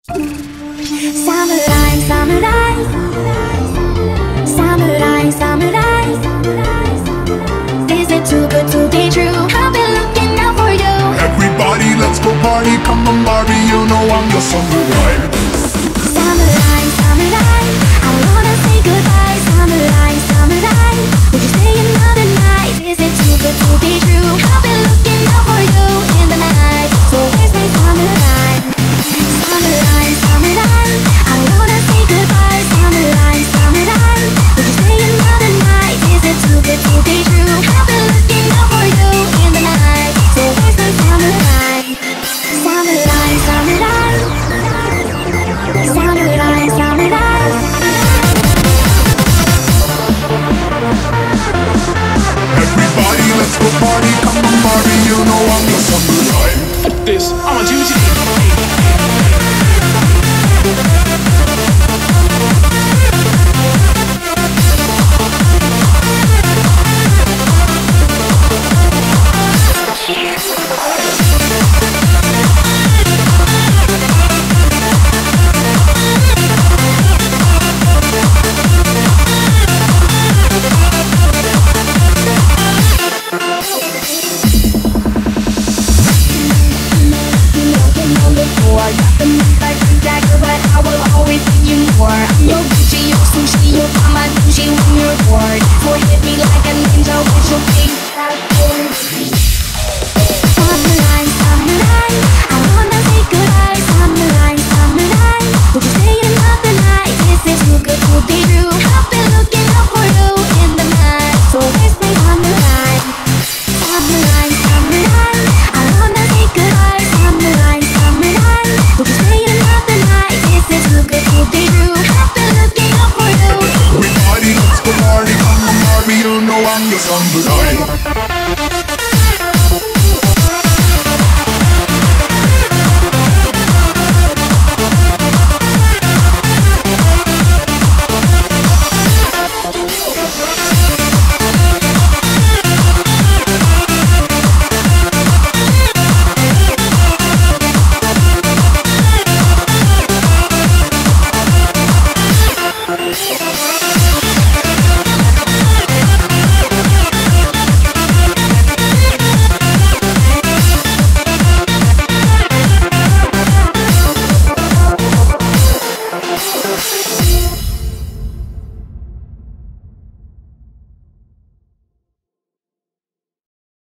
Samurai, samurai, samurai, samurai. Is it too good to be true? I've been looking out for you. Everybody, let's go party. Come on, Barbie, you know I'm your samurai. Samurai, samurai, I wanna say goodbye. Samurai, samurai, would you stay another night? Is it too good to be true? I've been looking out for you in the night. So where's my samurai? Samurai, samurai, I wanna say goodbye. Samurai, samurai, would you stay another night? Is it too good to be true? I've been looking out for you in the night. So where's my samurai? Samurai, samurai, samurai, samurai. Everybody, let's go party. Come on, Barbie, you know I'm your samurai. This, I'm a duty. But I will always give you more. I'm your Gucci, your sushi, your Tamagotchi when you're bored. So hit me like a ninja with your big fat boy.